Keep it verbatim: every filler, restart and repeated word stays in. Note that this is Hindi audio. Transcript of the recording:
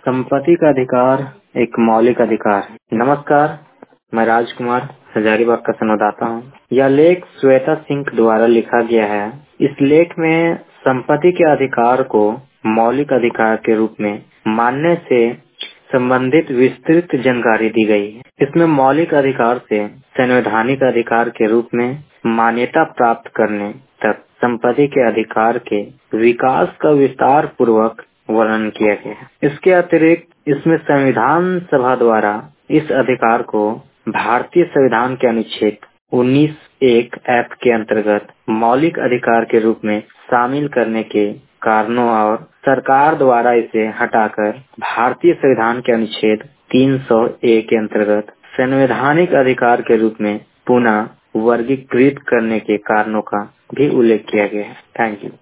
संपत्ति का अधिकार एक मौलिक अधिकार है। नमस्कार, मैं राजकुमार हजारीबाग का संवाददाता हूँ। यह लेख श्वेता सिंह द्वारा लिखा गया है। इस लेख में संपत्ति के अधिकार को मौलिक अधिकार के रूप में मानने से संबंधित विस्तृत जानकारी दी गई है। इसमें मौलिक अधिकार से संवैधानिक अधिकार के रूप में मान्यता प्राप्त करने तक संपत्ति के अधिकार के विकास का विस्तार पूर्वक वर्णन किया गया है। इसके अतिरिक्त इसमें संविधान सभा द्वारा इस अधिकार को भारतीय संविधान के अनुच्छेद उन्नीस एक एफ के अंतर्गत मौलिक अधिकार के रूप में शामिल करने के कारणों और सरकार द्वारा इसे हटाकर भारतीय संविधान के अनुच्छेद तीन सौ एक के अंतर्गत संवैधानिक अधिकार के रूप में पुनः वर्गीकृत करने के कारणों का भी उल्लेख किया गया है। Thank you.